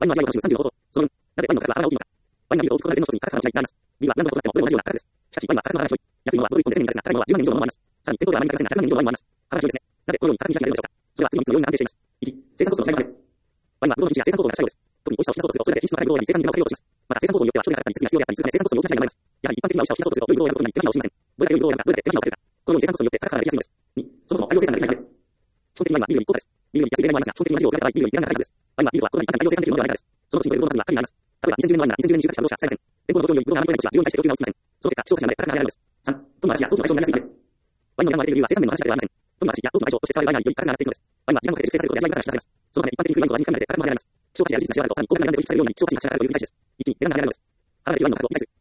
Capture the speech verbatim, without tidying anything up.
ワインの味わいを楽しむさんじゅうごほど。その分、なぜワインの価格はあらが大きいのか。ワインの有料を大きく比べるの一つに価格は間違いがあります。ビールは何度もとってもどれも同じような価格です。しかし、ワインは価格の荒が広い。安いものはごドルいっぽんでせんえんですが、高いものはじゅうまんえん以上のものもあります。さらに、店頭ではアメリカがせんななひゃくまんえん以上のワインもあります。幅が広いですね。なぜこのように価格に開きが出るのでしょうか。それは次のみっつの要因が関係しています。いち、生産コストの違いがある。ワインはブドウの品種や生産工法が近いようです。特に美味しさを引き出そうとすると、それだけ品質の高いブドウに生産に時間をかけようとします。また、生産工法によっては、一人がかかったり、設備が必要であったりするため、生産コストに大きな違いがあります。やはり一般的な美味しさを引き出そうとすると、良いブドウを選ぶことに手間暇を惜しみません。どれだけ良いブドウを選ぶか、どれだけ手間暇をかけるか。このように生産コストによって価格が上がりやすいのです。に、そもそも大量生産ができないため。基本的にワインはビールより高価です。ビールより安い例もありますが、基本的に同じ量を比べた場合、ビールより値段が高いはずです。ワインはビールとは異なり、一般に大量生産できるものではないからです。その年によるブドウの数には限りがあります。例えば、にせんじゅうねんのワインはにせんじゅうねんに収穫したブドウしか使えません。天候の状況によりブドウが何個になる年は需要に対して供給が追いつきません。その結果、希少価値がない価格が上がるのです。さん、トンの味や糖の相性になりやすいため。ワインの値段の上げる理由は生産面の話だけではありません。トンの味や糖の相性として使われるワインがより価格が上がっていくのです。ワインは時間をかけて熟成されることで味わい深さが引き出されます。そのため一般的にワインと味に比べて価格も上がります。希少価値や技術が違うとさらに高価な値段で取引されるように希少価値が支払われるように理解です。いち、値段が上がるのです。払われるワインの価格を理解する。